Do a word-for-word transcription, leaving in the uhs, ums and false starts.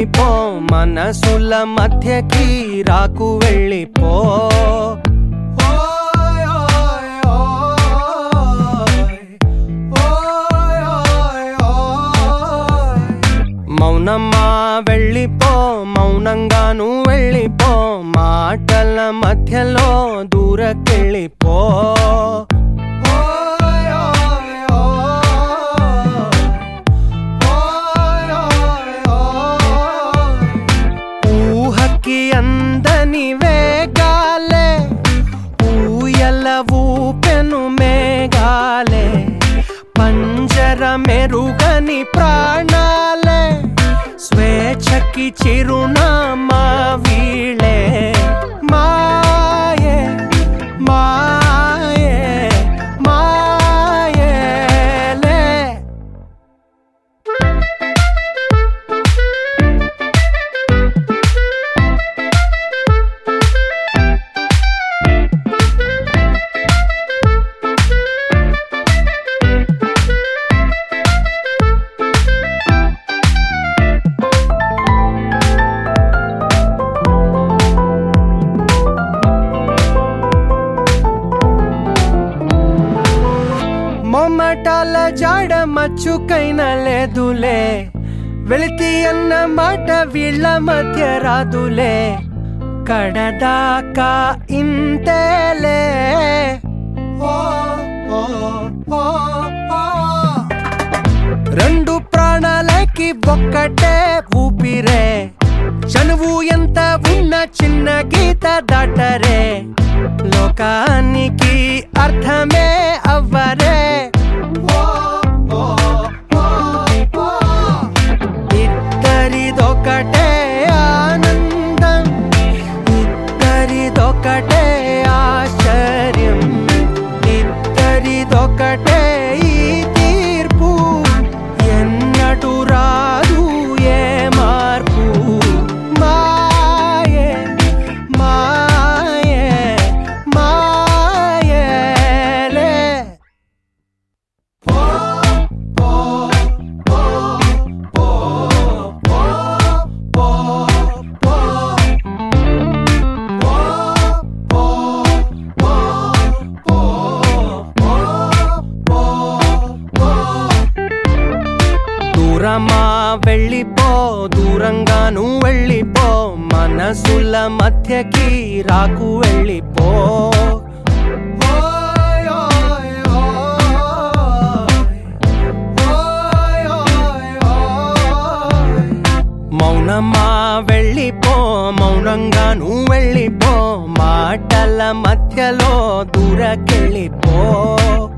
వెళ్ళిపో మనసుల మధ్యకి రాకు వెళ్ళిపో మౌనమా వెళ్ళిపో మౌనంగాను వెళ్ళిపో మాటల మధ్యలో దూరకెళ్ళిపో ఊహకి అందని వేగాలే ఊయల ఊపెను మేఘాలే పంజర మెరుగని ప్రాణాలే స్వేచ్ఛకి చిరునామా వీళే మాయే మాయే మాయేలే మొమ్మటాల జాడ మచ్చుకైనా లేదులే వెళితి అన్న మాట వీళ్ళ మధ్య రాదులే కడదాకా ఇంతేలే రెండు ప్రాణాలకి ఒక్కటే ఊపిరే చనువు ఎంత ఉన్న చిన్న గీత దాటరే లోకానికి అర్థమే అవ్వరే ఇద్దరిదొకటే ఆనందం ఇద్దరిదొకటే ఆశ్చర్యం ఇద్దరిదొకటే ఈ తీర్పు ఎన్నటూ రాదు ఏ మార్పు మాయే మాయే మాయేలే దూరమా వెళ్ళిపో దూరంగాను వెళ్ళిపో మనసుల మధ్యకి రాకు వెళ్ళిపో మౌనమా వెళ్ళిపో మౌనంగాను వెళ్ళిపో మాటల మధ్యలో దూరకెళ్ళిపో